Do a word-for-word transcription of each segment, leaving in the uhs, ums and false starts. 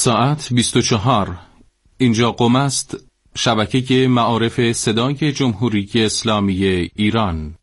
ساعت بیست و چهار. اینجا قم است، شبکه معارف صدای جمهوری اسلامی ایران.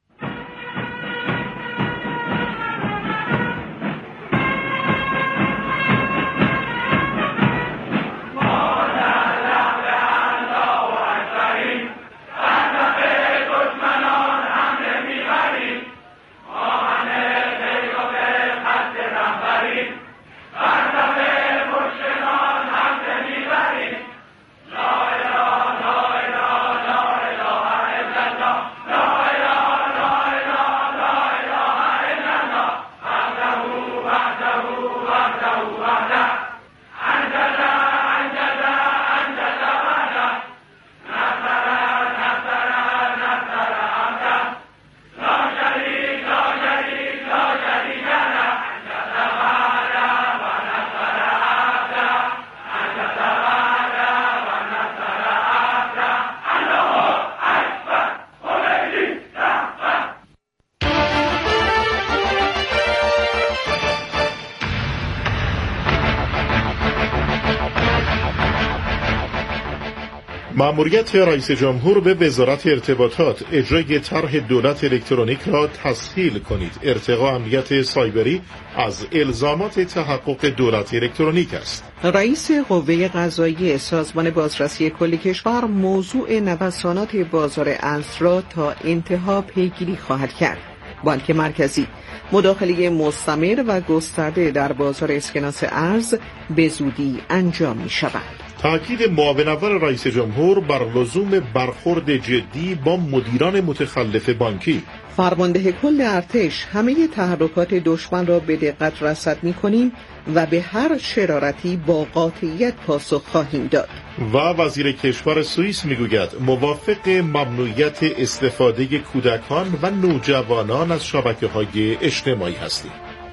مأموریت رئیس جمهور به وزارت ارتباطات اجرای طرح دولت الکترونیک را تسهیل کنید. ارتقاء امنیت سایبری از الزامات تحقق دولت الکترونیک است. رئیس قوه قضاییه سازمان بازرسی کل کشور موضوع نوسانات بازار ارز را تا انتها پیگیری خواهد کرد. بانک مرکزی: مداخله مستمر و گسترده در بازار اسکناس ارز به زودی انجام می شود. تأکید معاون اول رئیس جمهور بر لزوم برخورد جدی با مدیران متخلف بانکی. فرمانده کل ارتش: همه تحرکات دشمن را به دقت رصد می‌کنیم و به هر شرارتی با قاطعیت پاسخ خواهیم داد. و وزیر کشور سوئیس میگوید موافق ممنوعیت استفاده کودکان و نوجوانان از شبکه‌های اجتماعی هستیم.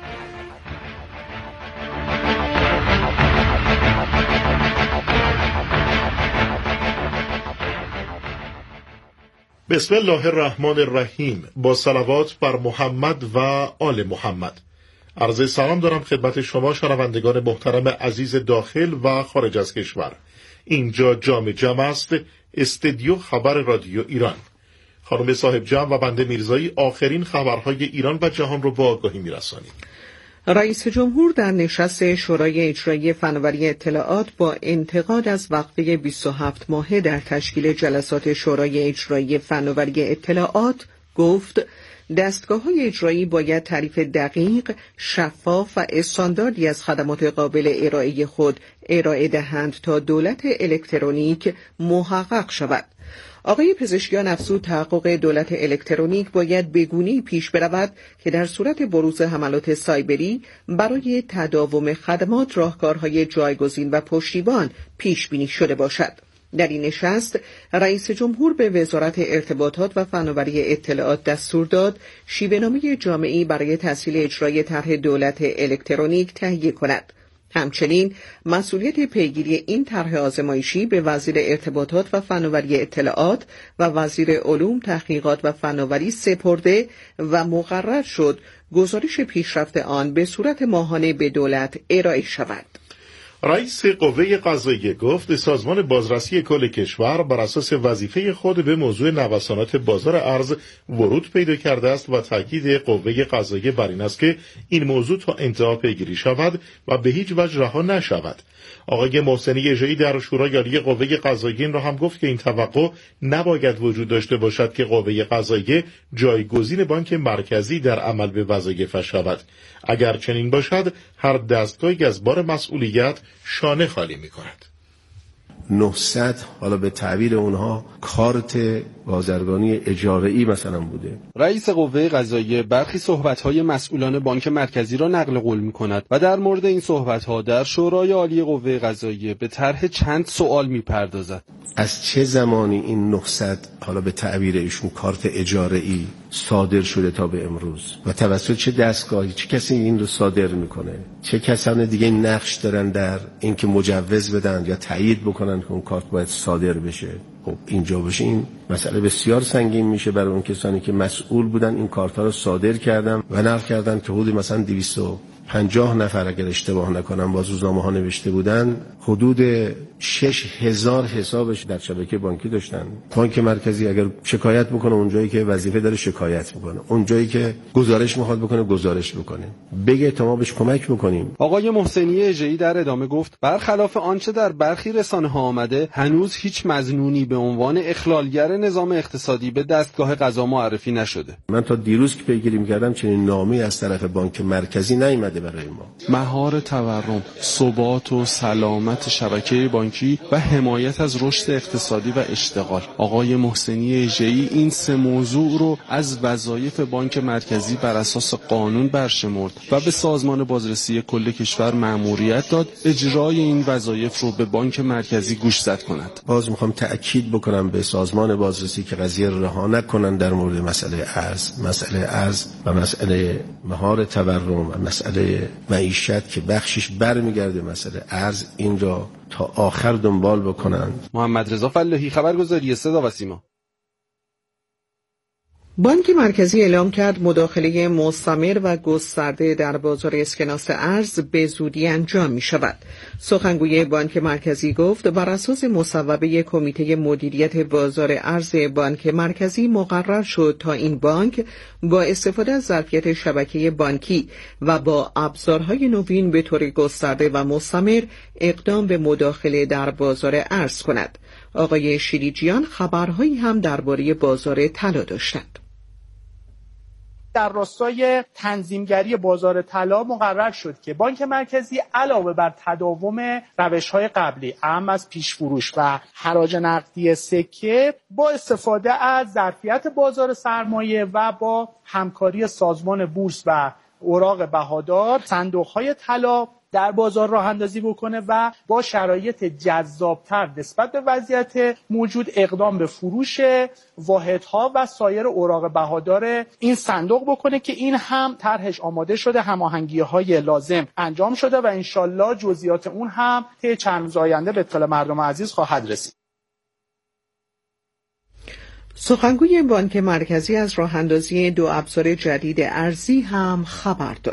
بسم الله الرحمن الرحیم. با صلوات بر محمد و آل محمد. عرض سلام دارم خدمت شما شنوندگان محترم عزیز داخل و خارج از کشور. اینجا جام جم است، استدیو خبر رادیو ایران. خانم صاحب جم و بنده میرزایی آخرین خبرهای ایران و جهان رو با آگاهی میرسانیم. رئیس جمهور در نشست شورای اجرایی فناوری اطلاعات با انتقاد از وقفه بیست و هفت ماهه در تشکیل جلسات شورای اجرایی فناوری اطلاعات گفت دستگاه‌های اجرایی باید تعریف دقیق، شفاف و استانداردی از خدمات قابل ارائه خود ارائه دهند تا دولت الکترونیک محقق شود. آقای پزشکیان افزود تحقق دولت الکترونیک باید به گونه‌ای پیش برود که در صورت بروز حملات سایبری برای تداوم خدمات راهکارهای جایگزین و پشتیبان پیش بینی شده باشد. در این نشست رئیس جمهور به وزارت ارتباطات و فناوری اطلاعات دستور داد شیوه‌نامه جامعی برای تسهیل اجرای طرح دولت الکترونیک تهیه کند. همچنین مسئولیت پیگیری این طرح آزمایشی به وزیر ارتباطات و فناوری اطلاعات و وزیر علوم، تحقیقات و فناوری سپرده و مقرر شد گزارش پیشرفت آن به صورت ماهانه به دولت ارائه شود. رئیس قوه قضاییه گفت سازمان بازرسی کل کشور بر اساس وظیفه خود به موضوع نوسانات بازار ارز ورود پیدا کرده است و تاکید قوه قضاییه بر این است که این موضوع تا انتها پیگیری شود و به هیچ وجه رها نشود. آقای محسنی اژه‌ای در شورای عالی قوه قضاییه را هم گفت که این توقع نباید وجود داشته باشد که قوه قضاییه جایگزین بانک مرکزی در عمل به وظایفش شود. اگر چنین باشد هر دستگاهی از بار مسئولیت شانه خالی می کند. نهصد حالا به تعبیر اونها کارت بازرگانی اجاره‌ای مثلا بوده. رئیس قوه قضاییه برخی صحبت‌های مسئولان بانک مرکزی را نقل قول می‌کند و در مورد این صحبت‌ها در شورای عالی قوه قضاییه به طرح چند سوال می‌پردازد. از چه زمانی این نهصد حالا به تعبیر ایشون کارت اجاره‌ای صادر شده تا به امروز و توسط چه دستگاهی، چه کسی این رو صادر می‌کنه؟ چه کسان دیگه نقش دارن در اینکه مجوز بدن یا تایید بکنن که اون کارت باید صادر بشه؟ خب خب اینجا باشه این مسئله بسیار سنگین میشه برای اون کسانی که مسئول بودن این کارت‌ها رو صادر کردن و نقل کردن که حدود مثلا دویست و پنجاه نفر اگر اشتباه نکنم با روزنامه ها نوشته بودن حدود شش هزار حسابش در شبکه بانکی داشتن. بانک مرکزی اگر شکایت بکنه اونجایی که وظیفه داره شکایت میکنه، اونجایی که گزارش میخواد بکنه گزارش بکنه، بگه تا ما بهش کمک میکنیم. آقای محسنی اژه‌ای در ادامه گفت برخلاف آنچه در برخی رسانه‌ها آمده هنوز هیچ مظنونی به عنوان اخلالگر نظام اقتصادی به دستگاه قضا معرفی نشده. من تا دیروز که پیگیری میکردم چنین نامه‌ای از طرف بانک مرکزی نیامده برای ما. مهار تورم، ثبات و سلامت شبکه بانکی و حمایت از رشد اقتصادی و اشتغال. آقای محسنی اژه‌ای این سه موضوع رو از وظایف بانک مرکزی بر اساس قانون برشمرد و به سازمان بازرسی کل کشور مأموریت داد اجرای این وظایف رو به بانک مرکزی گوشزد کند. باز میخوام تأکید بکنم به سازمان بازرسی که قضیه رها نکنن در مورد مسئله ارز، مسئله ارز و مسئله مهار تورم و مسئله معیشت که بخشش برمیگرده مسئله ارز، این را تا آخر دنبال بکنند. محمد رضا فلاحی، خبرگزاری صدا و سیما. بانک مرکزی اعلام کرد مداخله مستمر و گسترده در بازار اسکناس ارز به زودی انجام می شود. سخنگوی بانک مرکزی گفت بر اساس مصوبه کمیته مدیریت بازار ارز بانک مرکزی مقرر شد تا این بانک با استفاده از ظرفیت شبکه بانکی و با ابزارهای نوین به طور گسترده و مستمر اقدام به مداخله در بازار ارز کند. آقای شیریجیان خبرهایی هم درباره بازار طلا داشتند. در راستای تنظیمگری بازار طلا مقرر شد که بانک مرکزی علاوه بر تداوم روش‌های قبلی اهم از پیش فروش و حراج نقدی سکه با استفاده از ظرفیت بازار سرمایه و با همکاری سازمان بورس و اوراق بهادار صندوق‌های طلا در بازار راه اندازی بکنه و با شرایط جذابتر نسبت به وضعیت موجود اقدام به فروش واحدها و سایر اوراق بهادار این صندوق بکنه که این هم طرحش آماده شده، هماهنگی‌های لازم انجام شده و انشالله جزئیات اون هم طی چند روز آینده به اطلاع مردم عزیز خواهد رسید. سخنگوی بانک مرکزی از راه اندازی دو ابزار جدید ارزی هم خبر داد.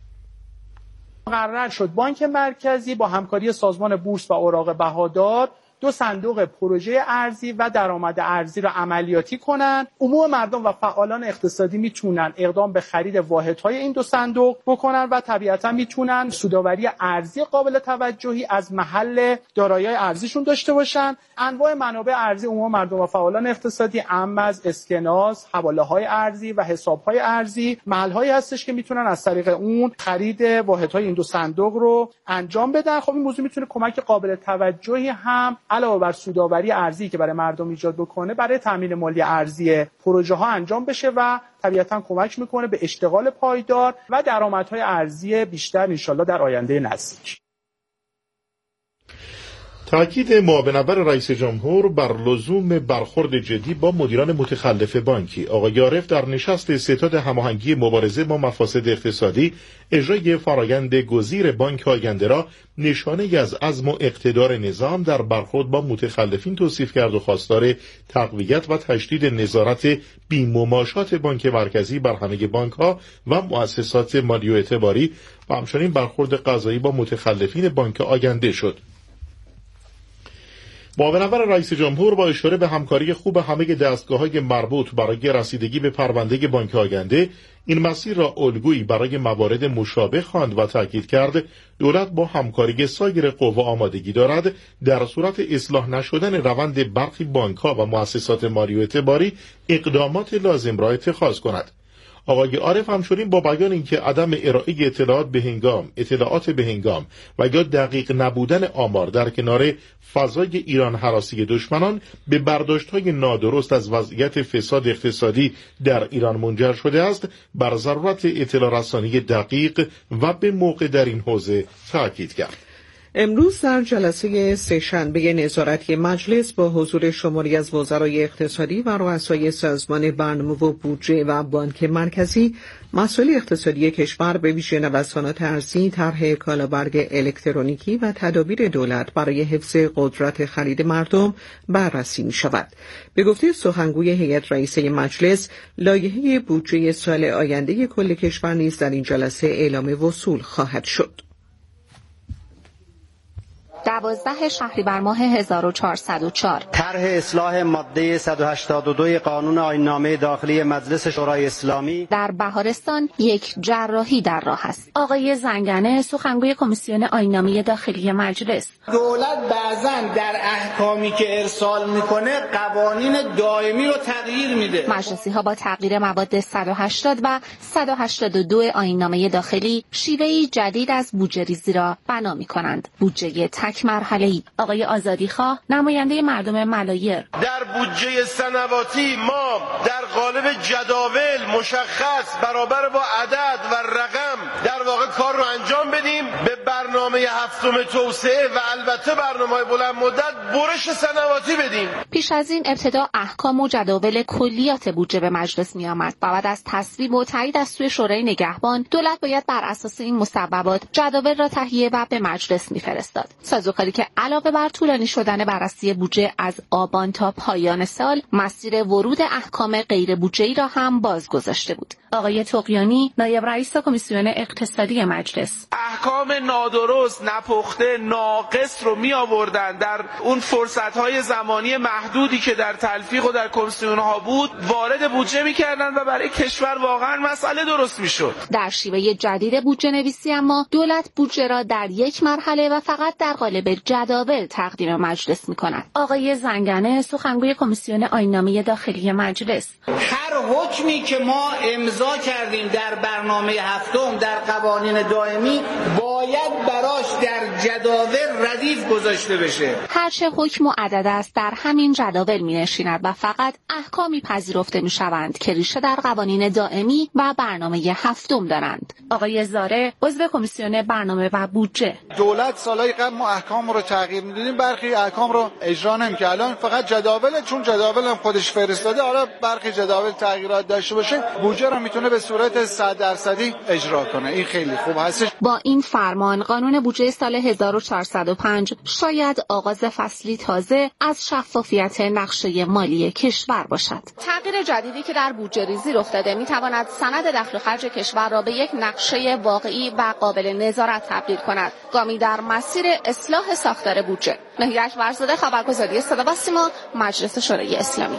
مقرر شد بانک مرکزی با همکاری سازمان بورس و اوراق بهادار دو صندوق پروژه ارزی و درآمد ارزی را عملیاتی کنند. عموم مردم و فعالان اقتصادی میتونن اقدام به خرید واحدهای این دو صندوق بکنن و طبیعتا میتونن سودآوری ارزی قابل توجهی از محل دارایی‌های ارزیشون داشته باشن. انواع منابع ارزی عموم مردم و فعالان اقتصادی اما از اسکناس، حواله‌های ارزی و حساب‌های ارزی محل‌هایی هستش که میتونن از طریق اون خرید واحدهای این دو صندوق رو انجام بدن. خب این موضوع میتونه کمک قابل توجهی هم علاوه بر سودآوری ارزی که برای مردم ایجاد بکنه برای تامین مالی ارزی پروژه ها انجام بشه و طبیعتا کمک میکنه به اشتغال پایدار و درآمدهای ارزی بیشتر انشالله در آینده نزدیک. تأکید معاون اول رئیس جمهور بر لزوم برخورد جدی با مدیران متخلف بانکی. آقای عارف در نشست ستاد هماهنگی مبارزه با مفاسد اقتصادی اجرای فرایند گزیر بانک آینده را نشانه از عزم و اقتدار نظام در برخورد با متخلفین توصیف کرد و خواستار تقویت و تشدید نظارت بی‌مماشات بانک مرکزی بر همه بانک‌ها و مؤسسات مالی و اعتباری و همچنین برخورد قضایی با متخلفین بانک آینده شد. معاون اول رئیس جمهور با اشاره به همکاری خوب همه دستگاه‌های مربوط برای رسیدگی به پرونده بانک آینده این مسیر را الگویی برای موارد مشابه خواند و تاکید کرد دولت با همکاری سایر قوا آمادگی دارد در صورت اصلاح نشدن روند برخی بانک‌ها و مؤسسات مالی و اعتباری اقدامات لازم را اتخاذ کند. آقای عارف همچنین با بیان اینکه عدم ارائه اطلاعات به هنگام، اطلاعات به هنگام و یا دقیق نبودن آمار در کنار فضای ایران هراسی دشمنان به برداشت‌های نادرست از وضعیت فساد اقتصادی در ایران منجر شده است، بر ضرورت اطلاع رسانی دقیق و به موقع در این حوزه تاکید کرد. امروز در جلسه سه‌شنبه نظارتی مجلس با حضور شماری از وزرای اقتصادی و رؤسای سازمان برنامه و بودجه و بانک مرکزی، مسائل اقتصادی کشور به ویژه نوسانات ارزی، طرح کالابرگ الکترونیکی و تدابیر دولت برای حفظ قدرت خرید مردم بررسی می شود. به گفته سخنگوی هیئت رئیسه مجلس، لایحه بودجه سال آینده کل کشور نیز در این جلسه اعلام وصول خواهد شد. دوازده شهریور ماه هزار و چهارصد و چهار طرح اصلاح ماده صد و هشتاد و دو قانون آیین‌نامه داخلی مجلس شورای اسلامی در بهارستان یک جراحی در راه است. آقای زنگنه، سخنگوی کمیسیون آیین‌نامه داخلی مجلس: دولت بعضاً در احکامی که ارسال میکنه قوانین دائمی رو تغییر میده. مجلسی ها با تغییر مواد صد و هشتاد و صد و هشتاد و دو آیین‌نامه داخلی شیوهی جدید از بودجه ریزی را بنا میکنند. بودجه تک مرحله‌ای. آقای آزادیخواه، نماینده مردم ملایر: در بودجه سنواتی ما در قالب جداول مشخص برابر با عدد و رقم در واقع کار رو انجام بدیم، به برنامه هفتم توسعه و البته برنامه‌های بلند مدت برش سنواتی بدیم. پیش از این ابتدا احکام و جداول کلیات بودجه به مجلس می آمد و بعد از تصویب و تایید از سوی شورای نگهبان، دولت باید بر اساس این مصوبات جداول را تهیه و به مجلس می‌فرستاد. سازوکاری که علاوه بر طولانی شدن بررسی بودجه از آبان تا پایان سال، مسیر ورود احکام غیر بودجه‌ای را هم بازگذاشته بود. آقای طغیانی، نایب رئیس کمیسیون اقتصادی مجلس: احکام نادرست، نپخته، ناقص رو می آوردن در اون فرصت‌های زمانی محدودی که در تلفیق و در کمیسیون‌ها بود وارد بودجه می‌کردن و برای کشور واقعا مسئله درست می‌شد. در شیوه جدید بودجه نویسی اما دولت بودجه را در یک مرحله و فقط در قالب جداول تقدیم مجلس می‌کند. آقای زنگنه، سخنگوی کمیسیون آیین‌نامه داخلی مجلس: هر حکمی که ما امضا کردیم در برنامه هفتم در قوانین دائمی باید براش در جداول ردیف گذاشته بشه. هرچه حکم و عدد است در همین جداول می‌نشیند و فقط احکامی پذیرفته می‌شوند که ریشه در قوانین دائمی و برنامه هفتم دارند. آقای زاره، عضو کمیسیون برنامه و بودجه: دولت سالهای قبل ما احکام رو تغییر می‌دادیم، برخی احکام رو اجرا نمی‌کرد. الان فقط جداول، چون جداول هم خودش فرستاده، حالا برخی جداول تغییرات داشته باشه، بودجه رو میتونه به صورت صد درصدی اجرا کنه. این خیلی خوب هستش. با این فرمان قانون بودجه سال هزار و چهارصد و پنج شاید آغاز فصلی تازه از شفافیت نقشه مالی کشور باشد. تغییر جدیدی که در بودجه ریزی رخ داده میتواند سند دخل و خرج کشور را به یک نقشه واقعی و قابل نظارت تبدیل کند، گامی در مسیر اصلاح ساختار بودجه. مهیش ورزاده، خبرگزاری صدا و سیما، مجلس شورای اسلامی.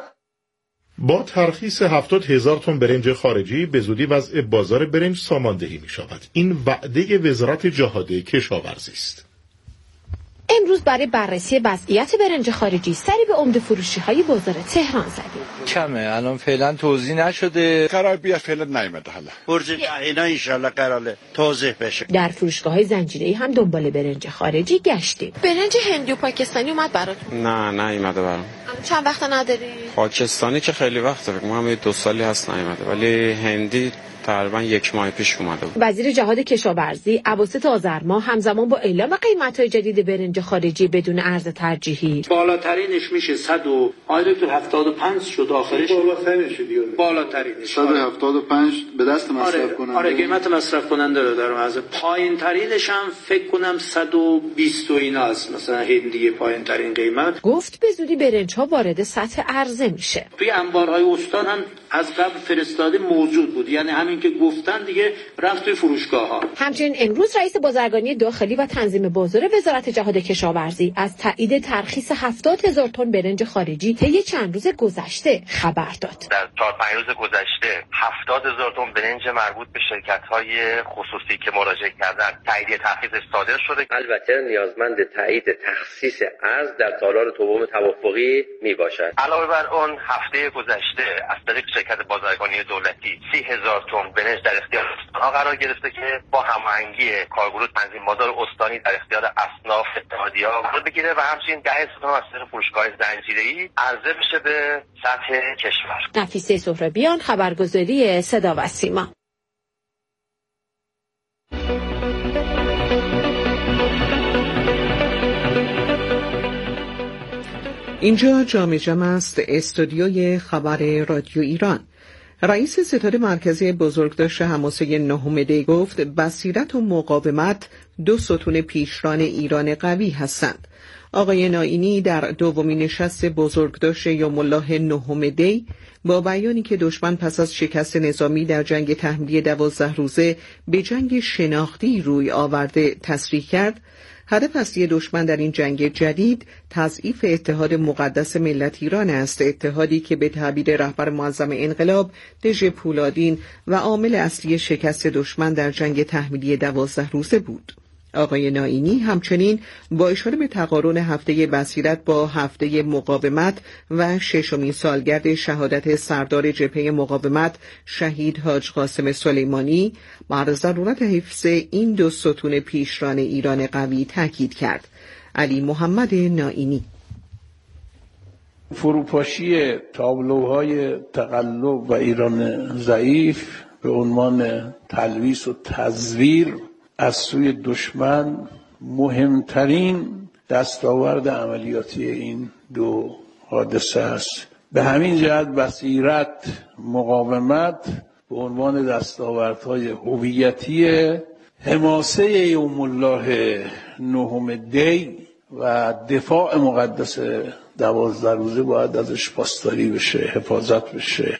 با ترخیص هفتاد هزار تن برنج خارجی به زودی وضع بازار برنج ساماندهی می شود. این وعده وزارت جهاد کشاورزی است. امروز برای بررسی وضعیت برنج خارجی سری به عمده فروشی های بازار تهران زدیم. کمه، الان فعلا توزیع نشده، قرار بیاد فعلا نیومده. حالا برج اینا ان شاء الله قراره توزیع بشه. در فروشگاه های زنجیره‌ای هم دنبال برنج خارجی گشتیم. برنج هندی و پاکستانی اومد براتون؟ نه نیومده برام. چند وقت نداری؟ پاکستانی که خیلی وقته، فکر کنم دو سالی هست نیومده، ولی هندی تقریبا یک ماه پیش اومده بود. وزیر جهاد کشاورزی اواسط آذر ماه همزمان با اعلام قیمت‌های جدید برنج خارجی بدون ارز ترجیحی، بالاترینش میشه صد و هفتاد و پنج شد، آخرش بالاترینش دیگه بالاترینش صد و هفتاد و پنج به دست مصرف آره، کننده. آره قیمت مصرف کننده رو در از پایین ترینش هم فکر کنم صد و بیست و اینا است، مثلا هندی پایین ترین قیمت. گفت به زودی برنج‌ها وارد سطح عرضه میشه. توی انبارهای استان هم از قبل فرستاده موجود بود، یعنی همین که گفتن دیگه رفت توی فروشگاه‌ها. همچنین امروز رئیس بازرگانی داخلی و تنظیم بازار وزارت جهاد کشاورزی از تایید ترخیص هفتاد هزار تن برنج خارجی طی چند روز گذشته خبر داد. در چهار پنج روز گذشته هفتاد هزار تن برنج مربوط به شرکت‌های خصوصی که مراجعه کردن تایید ترخیص صادر شده. البته نیازمند تایید تخصیص ارز در تالار دوم توافقی میباشد. علاوه بر آن هفته گذشته از طریق شرکت بازرگانی دولتی سی هزار تن برنج در اختیار استان‌ها قرار گرفته که با هماهنگی کارگروه تنظیم بازار استانی در اختیار اصناف اتحادیه‌ها قرار بگیره و همچنین ده هزار تن از طریق فروشگاه زنجیره‌ای عرضه بشه به سطح کشور. نفیسه سهرابیان، خبرگزاری صدا و سیما. اینجا جام جم است، استودیوی خبر رادیو ایران. رئیس ستاد مرکزی بزرگداشت حماسه نهم دی گفت بصیرت و مقاومت دو ستون پیشران ایران قوی هستند. آقای نائینی در دومین نشست بزرگداشت یوم الله نهم دی با بیانی که دشمن پس از شکست نظامی در جنگ تحمیلی دوازده روزه به جنگ شناختی روی آورده تصریح کرد، هدف اصلی دشمن در این جنگ جدید تضعیف اتحاد مقدس ملت ایران است، اتحادی که به تعبیر رهبر معظم انقلاب دژ پولادین و عامل اصلی شکست دشمن در جنگ تحمیلی دوازده روزه بود. آقای نائینی همچنین با اشاره به تقارن هفته بصیرت با هفته مقاومت و ششمین سالگرد شهادت سردار جبهه مقاومت شهید حاج قاسم سلیمانی بر ضرورت حفظ این دو ستون پیشران ایران قوی تاکید کرد. علی محمد نائینی: فروپاشی تابلوهای تقلب و ایران ضعیف به عنوان تلویث و تزویر از سوی دشمن مهمترین دستاورد عملیاتی این دو حادثه است. به همین جهت بصیرت، مقاومت به عنوان دستاوردهای هویتی حماسه یوم الله نهم دی و دفاع مقدس دوازده روزه باید ازش پاسداری بشه، حفاظت بشه.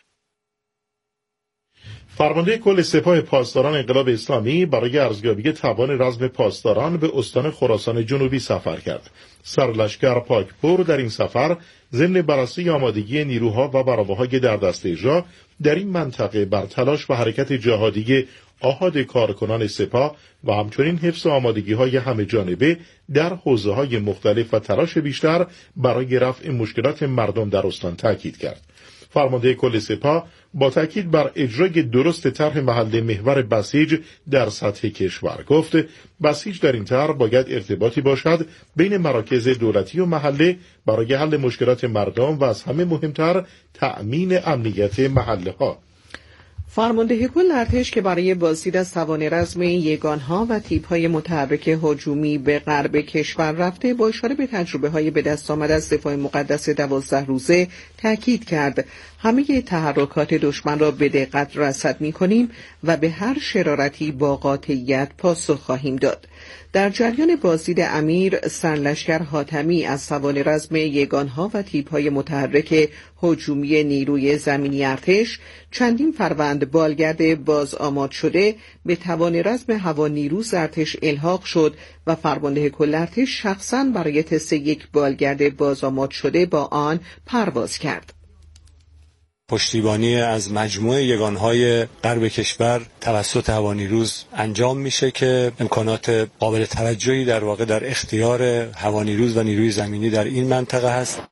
فرمانده کل سپاه پاسداران انقلاب اسلامی برای ارزیابی توان رزم پاسداران به استان خراسان جنوبی سفر کرد. سرلشکر پاکپور در این سفر ضمن بررسی آمادگی نیروها و براوه‌های در دست اجرا در این منطقه بر تلاش و حرکت جهادی آحاد کارکنان سپاه و همچنین حفظ آمادگی‌های همه جانبه در حوزه‌های مختلف و تلاش بیشتر برای رفع مشکلات مردم در استان تاکید کرد. فرمانده کل سپاه با تاکید بر اجرای درست طرح محل محور بسیج در سطح کشور گفت بسیج در این طرح باید ارتباطی باشد بین مراکز دولتی و محله برای حل مشکلات مردم و از همه مهمتر تأمین امنیت محله ها. فرمانده کل ارتش که برای بازدید از توان رزم یگانها و تیپ‌های متحرک هجومی به غرب کشور رفته، با اشاره به تجربه‌های به دست آمده از دفاع مقدس دوازده روزه تاکید کرد همه تحرکات دشمن را به دقت رصد می‌کنیم و به هر شرارتی با قاطعیت پاسخ خواهیم داد. در جریان بازدید امیر، سرلشکر حاتمی از توان رزم یگانها و تیپ‌های متحرک هجومی نیروی زمینی ارتش چندین فروند بالگرد باز آماد شده به توان رزم هوا نیروز ارتش الحاق شد و فرمانده کل ارتش شخصاً برای تست یک بالگرد باز آماد شده با آن پرواز کرد. پشتیبانی از مجموعه یگانهای غرب کشور توسط هوانیروز انجام میشه که امکانات قابل توجهی در واقع در اختیار هوانیروز و نیروی زمینی در این منطقه هست.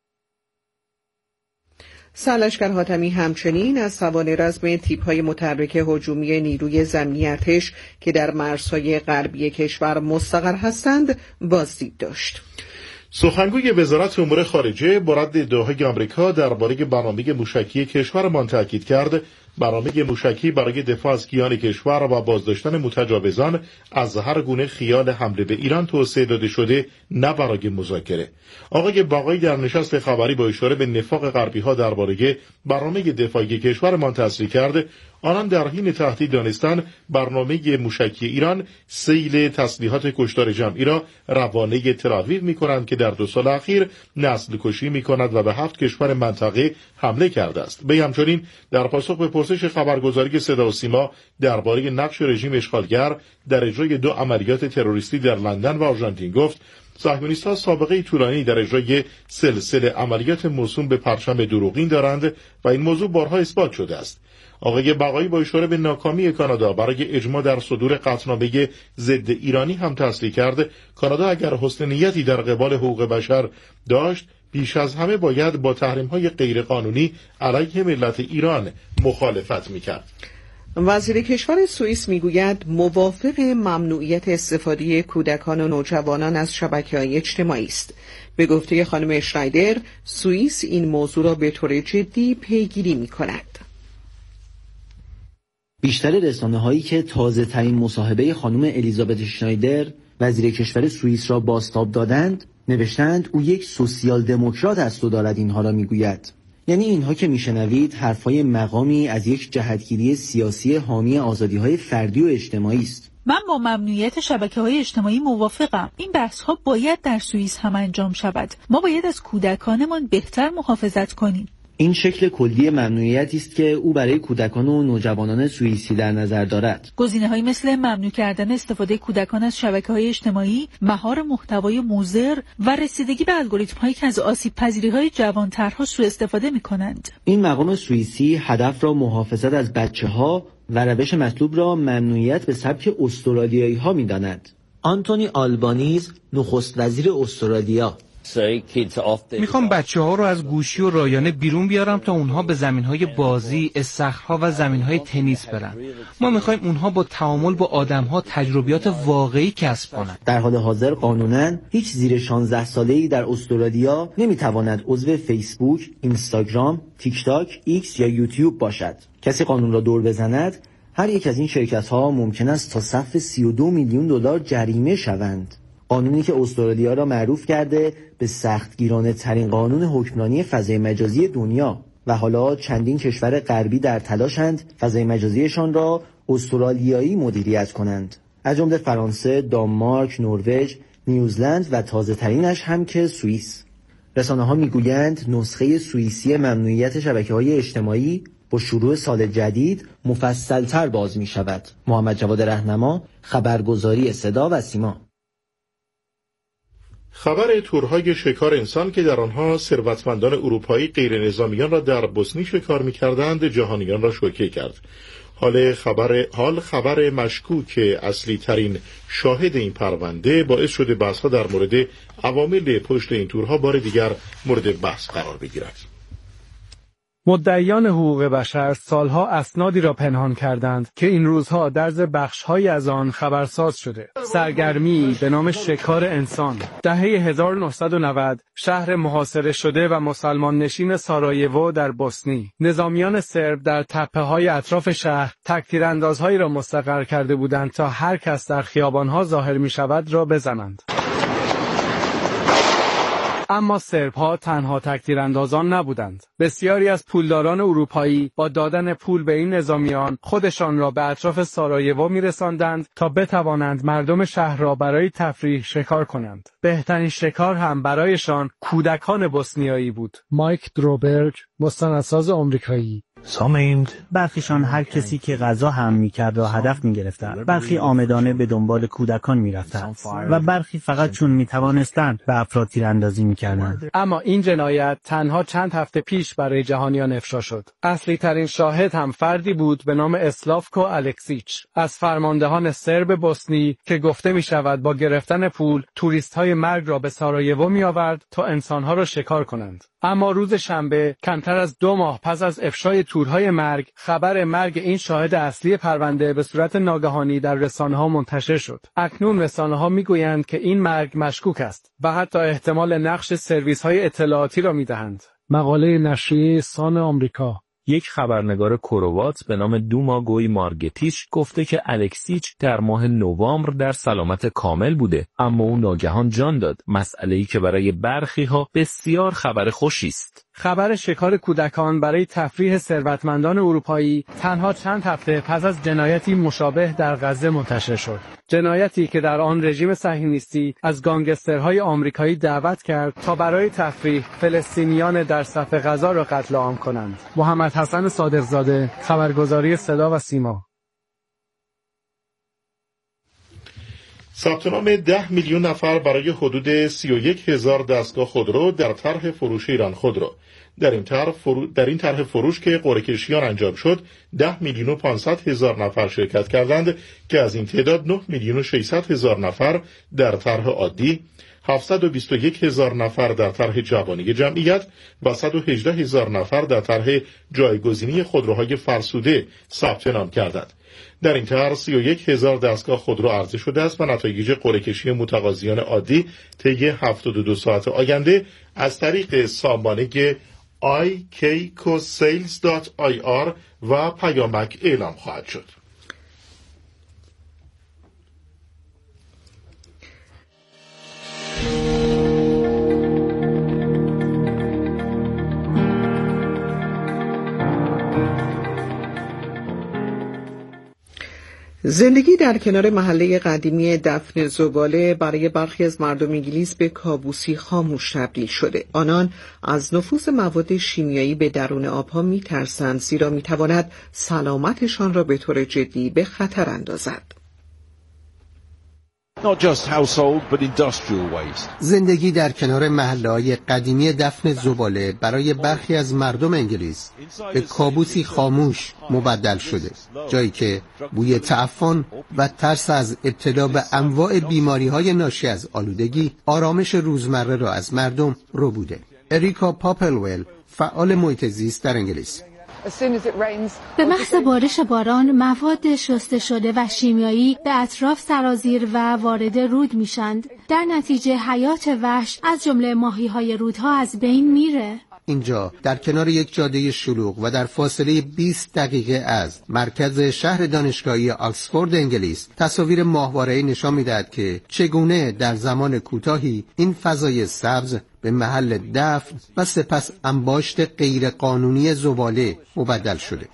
سرلشکر حاتمی همچنین از توان رزم تیپ‌های متحرک هجومی نیروی زمینی ارتش که در مرزهای غربی کشور مستقر هستند بازدید داشت. سخنگوی وزارت امور خارجه با رد ادعاهای آمریکا درباره برنامه موشکی کشورمان تاکید کرد برنامه موشکی برای دفاع از کیان کشور و بازداشتن متجاوزان از هر گونه خیال حمله به ایران توسعه داده شده، نه برای مذاکره. آقای باقایی در نشست خبری با اشاره به نفاق غربی‌ها درباره برنامه دفاعی کشورمان تصریح کرد آنان در حین تهدید دانستن برنامه موشکی ایران سیل تسلیحات کشتار جمعی را روانه تل‌آویو می‌کنند که در دو سال اخیر نسل کشی می‌کند و به هفت کشور منطقه حمله کرده است. وی همچنین در پاسخ به پرسش خبرگزاری صدا و سیما درباره نقش رژیم اشغالگر در اجرای دو عملیات تروریستی در لندن و آرژانتین گفت صهیونیست‌ها سابقه طولانی در اجرای سلسله عملیات موسوم به پرچم دروغین دارند و این موضوع بارها اثبات شده است. آقای بقایی با اشاره به ناکامی کانادا برای اجماع در صدور قطعنامه ضد ایرانی هم تصریح کرد کانادا اگر حسن نیتی در قبال حقوق بشر داشت بیش از همه باید با تحریم‌های غیرقانونی علیه ملت ایران مخالفت می‌کرد. وزیر کشور سوئیس میگوید موافق ممنوعیت استفاده کودکان و نوجوانان از شبکه‌های اجتماعی است. به گفته خانم اشرایدر، سوئیس این موضوع را به طور جدی پیگیری می‌کند. بیشتر رسانه‌هایی که تازه‌ترین مصاحبه خانم الیزابت اشنایدر وزیر کشور سوئیس را بازتاب دادند، نوشتند او یک سوسیال دموکرات است و دارد اینها را میگوید. یعنی اینها که میشنوید حرفای مقامی از یک جهتگیری سیاسی حامی آزادی‌های فردی و اجتماعی است. من با ممنوعیت شبکه‌های اجتماعی موافقم. این بحث‌ها باید در سوئیس هم انجام شود. ما باید از کودکانمان بهتر محافظت کنیم. این شکل کلی ممنوعیتی است که او برای کودکان و نوجوانان سوئیسی در نظر دارد. گزینه‌هایی مثل ممنوع کردن استفاده کودکان از شبکه‌های اجتماعی، مهار محتوای مضر و رسیدگی به الگوریتم‌هایی که از آسیب‌پذیری‌های جوان‌ترها سوء استفاده می‌کنند. این مقام سوئیسی هدف را محافظت از بچه‌ها و روش مطلوب را ممنوعیت به سبک استرالیایی‌ها می‌داند. آنتونی آلبانیز، نخست وزیر استرالیا: میخوام بچه ها رو از گوشی و رایانه بیرون بیارم تا اونها به زمین های بازی، استخرها و زمین های تنیس برن. ما میخوایم اونها با تعامل با آدم ها تجربیات واقعی کسب کنن. در حال حاضر قانوناً هیچ زیر شانزده ساله‌ای در استرالیا نمیتواند عضو فیسبوک، اینستاگرام، تیک تاک، ایکس یا یوتیوب باشد. کسی قانون را دور بزند، هر یک از این شرکت ها ممکن است تا سقف سی و دو میلیون دلار جریمه شوند. قانونی که استرالیا را معروف کرده به سختگیرانه ترین قانون حکمرانی فضای مجازی دنیا و حالا چندین کشور غربی در تلاشند فضای مجازیشان را استرالیایی مدیریت کنند، از جمله فرانسه، دانمارک، نروژ، نیوزلند و تازه ترینش هم که سوئیس. رسانه ها میگویند نسخه سوئیسی ممنوعیت شبکه‌های اجتماعی با شروع سال جدید مفصل‌تر باز می شود. محمد جواد رهنما، خبرگزاری صدا و سیما. خبر تورهای شکار انسان که در آنها ثروتمندان اروپایی غیر نظامیان را در بوسنی شکار می‌کردند جهانیان را شوکه کرد. حال خبر حال خبر مشکوک اصلی ترین شاهد این پرونده باعث شده بحث‌ها در مورد عوامل پشت این تورها بار دیگر مورد بحث قرار بگیرد. مدعیان حقوق بشر سالها اسنادی را پنهان کردند که این روزها درز بخش‌های از آن خبرساز شده. سرگرمی به نام شکار انسان. دهه هزار و نهصد و نود شهر محاصره شده و مسلمان نشین سارایوو در بوسنی. نظامیان سرب در تپه‌های اطراف شهر تک‌تیراندازهایی را مستقر کرده بودند تا هر کس در خیابان‌ها ظاهر می‌شود را بزنند. اما سرب‌ها تنها تک‌تیراندازان نبودند. بسیاری از پولداران اروپایی با دادن پول به این نظامیان خودشان را به اطراف سارایوو می‌رساندند تا بتوانند مردم شهر را برای تفریح شکار کنند. بهترین شکار هم برایشان کودکان بوسنیایی بود. مایک دروبرگ، مستندساز آمریکایی: سامعین برخیشان هر کسی که غذا هم میکرد را هدف میگرفتند، برخی آمدانه به دنبال کودکان میرفتند و برخی فقط چون میتوانستند به افراد تیراندازی میکردند. اما این جنایت تنها چند هفته پیش برای جهانیان افشا شد. اصلی ترین شاهد هم فردی بود به نام اسلافکو الکسیچ از فرماندهان سرب بوسنی که گفته میشود با گرفتن پول توریست های مرگ را به سارایوو میآورد تا انسانها را شکار کنند. اما روز شنبه کمتر از دو ماه پس از افشای تورهای مرگ خبر مرگ این شاهد اصلی پرونده به صورت ناگهانی در رسانه‌ها منتشر شد. اکنون رسانه‌ها میگویند که این مرگ مشکوک است و حتی احتمال نقش سرویس‌های اطلاعاتی را میدهند. مقاله نشریه سان آمریکا: یک خبرنگار کروات به نام دوماگوی مارگتیش گفته که الکسیچ در ماه نوامبر در سلامت کامل بوده، اما او ناگهان جان داد، مسئله‌ای که برای برخی ها بسیار خبر خوشی است. خبر شکار کودکان برای تفریح ثروتمندان اروپایی تنها چند هفته پس از جنایتی مشابه در غزه منتشر شد. جنایتی که در آن رژیم صهیونیستی از گانگسترهای آمریکایی دعوت کرد تا برای تفریح فلسطینیان در صف غزه را قتل عام کنند. محمد حسن صادقزاده، خبرگزاری صدا و سیما. ثبت نام ده میلیون نفر برای حدود سی و یک هزار دستگاه خودرو در طرح فروش ایران خودرو. در این طرح فرو... در این طرح فروش که قرعه کشیان انجام شد، ده میلیون و پانصد هزار نفر شرکت کردند که از این تعداد نه میلیون و ششصد هزار نفر در طرح عادی، هفتصد و بیست و یک هزار نفر در طرح جوانی جمعیت و صد و هجده هزار نفر در طرح جایگزینی خودروهای فرسوده ثبت نام کردند. در این طرح سی و یک هزار دستگاه خودرو عرضه شده است و نتایج قرعه کشی متقاضیان عادی طی هفتاد و دو ساعت آینده از طریق سامانه آی کیکو سیلز دات آی آر و پیامک اعلام خواهد شد. زندگی در کنار محله قدیمی دفن زباله برای برخی از مردم انگلیس به کابوسی خاموش تبدیل شده. آنان از نفوذ مواد شیمیایی به درون آبها می‌ترسند، زیرا می‌تواند سلامتشان را به طور جدی به خطر اندازد. زندگی در کنار محله‌های قدیمی دفن زباله برای برخی از مردم انگلیس به کابوسی خاموش مبدل شده، جایی که بوی تعفن و ترس از ابتلا به انواع بیماری‌های ناشی از آلودگی آرامش روزمره را از مردم ربوده. اریکا پاپلول، فعال محیط زیست در انگلیس: به محض بارش باران مواد شسته شده و شیمیایی به اطراف سرازیر و وارد رود میشند. در نتیجه حیات وحش از جمله ماهی‌های رودها از بین میره. اینجا در کنار یک جاده شلوغ و در فاصله بیست دقیقه از مرکز شهر دانشگاهی آکسفورد انگلیس، تصاویر ماهواره‌ای نشان می‌دهد که چگونه در زمان کوتاهی این فضای سبز به محل دفن و سپس انباشت غیرقانونی زباله مبدل شده.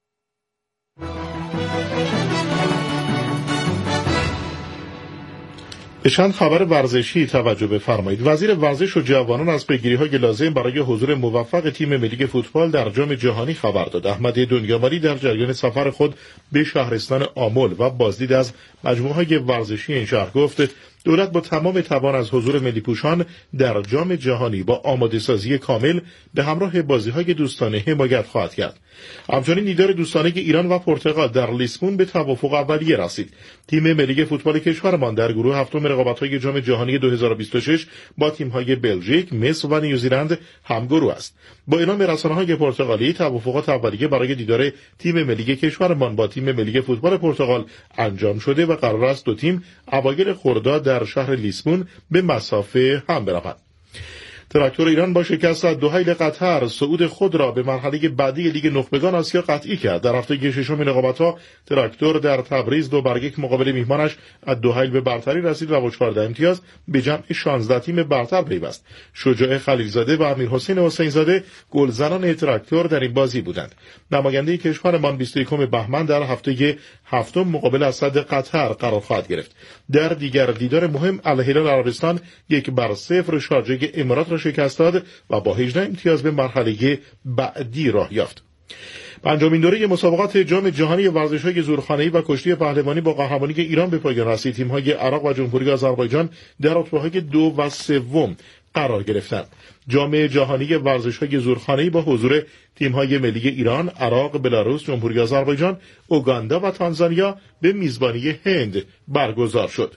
به چند خبر ورزشی توجه بفرمایید. وزیر ورزش و جوانان از پیگیری‌های لازم برای حضور موفق تیم ملی فوتبال در جام جهانی خبر داد. احمد دنیاماری در جریان سفر خود به شهرستان آمل و بازدید از مجموعه‌های ورزشی این شهر گفت دولت با تمام توان از حضور ملی پوشان در جام جهانی با آماده سازی کامل به همراه بازی‌های دوستانه حمایت خواهد کرد. همچنین دیدار دوستانه ایران و پرتغال در لیسبون به توافق اولیه رسید. تیم ملی فوتبال کشورمان در گروه هفتم رقابت‌های جام جهانی دو هزار و بیست و شش با تیم‌های بلژیک، مصر و نیوزیلند همگروه است. با اعلام رسانه‌های پرتغالی توافقات اولیه برای دیدار تیم ملی کشورمان با تیم ملی فوتبال پرتغال انجام شده و قرار است دو تیم اوایل خرداد در شهر لیسبون به مسافه هم بروند. تراکتور ایران با شکست از دوحیل قطر صعود خود را به مرحله بعدی لیگ نخبگان آسیا قطعی کرد. در هفته ششم رقابت‌ها تراکتور در تبریز دو بر یک مقابل میهمانش از دوحیل به برتری رسید و با چهارده امتیاز به جمع شانزده تیم برتر پیوست. شجاع خلیلزاده و امیرحسین حسین‌زاده گلزنان تراکتور در این بازی بودند. نماینده کشورمان بیست و یکم بهمن در هفته هفتم مقابل اسد قطر قرار خواهد گرفت. در دیگر دیدار مهم الهلال عربستان یک بر صفر شارجه امارات را شکست داد و با هجده امتیاز به مرحله بعدی راه یافت. پنجمین دوره مسابقات جام جهانی ورزش‌های زورخانه‌ای و کشتی پهلوانی با قهرمانی ایران به پایان رسید. تیم‌های عراق و جمهوری آذربایجان در رتبه‌های دو و سوم قرار گرفتند. جام جهانی ورزش‌های زورخانه‌ای با حضور تیم‌های ملی ایران، عراق، بلاروس، جمهوری آذربایجان، اوگاندا و تانزانیا به میزبانی هند برگزار شد.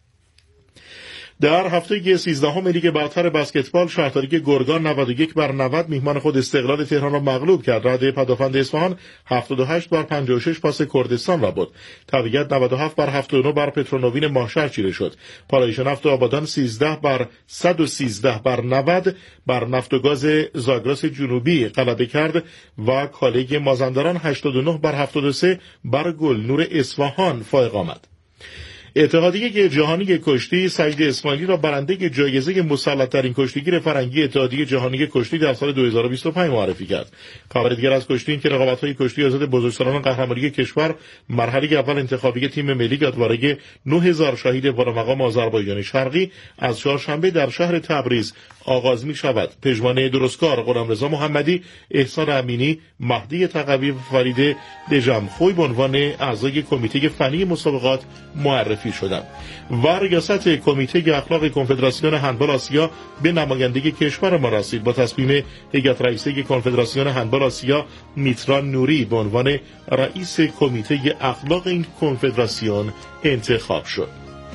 در هفته سیزدهم لیگ برتر بسکتبال شهرداری گرگان نود و یک بر نود میهمان خود استقلال تهران را مغلوب کرد. رد پدافند اصفهان هفتاد و هشت بر پنجاه و شش پاس کردستان را برد. طبیعت نود و هفت بر هفتاد و نه بر پترونوین ماهشهر چیره شد. پالایش نفت آبادان سیزده بر صد و سیزده بر نود بر نفت و گاز زاگرس جنوبی غلبه کرد و کالج مازندران هشتاد و نه بر هفتاد و سه بر گلنور اصفهان فائق آمد. اتحادیه جهانی کشتی سعید اسماعیلی را برنده جایزه مسلط‌ترین کشتیگیر فرنگی اتحادیه جهانی کشتی در سال دو هزار و بیست و پنج معرفی کرد. خبر دیگر از کشتی این که رقابت‌های کشتی آزاد بزرگسالان قهرمانی کشور مرحله اول انتخابی تیم ملی گردواره نه هزار شهید والامقام آذربایجان شرقی از چهارشنبه در شهر تبریز آغاز می شود. پژمان درستکار، غلامرضا محمدی، احسان امینی، مهدی تقوی و فرید دژمخوی به عنوان اعضای کمیته فنی مسابقات معرفی شدند. و ریاست کمیته اخلاق کنفدراسیون هندبال آسیا به نمایندگی کشور ما رسید. با تصمیم هیئت رئیسه کنفدراسیون هندبال آسیا میتران نوری به عنوان رئیس کمیته اخلاق این کنفدراسیون انتخاب شد.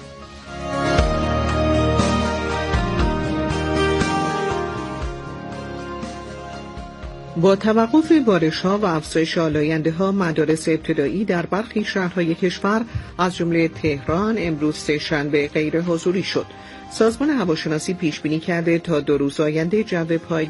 با توقف بارش‌ها و افزایش آلاینده‌ها مدارس ابتدایی در برخی شهرهای کشور از جمله تهران امروز سه‌شنبه غیر حضوری شد. سازمان هواشناسی پیش بینی کرده تا دو روز آینده جو پای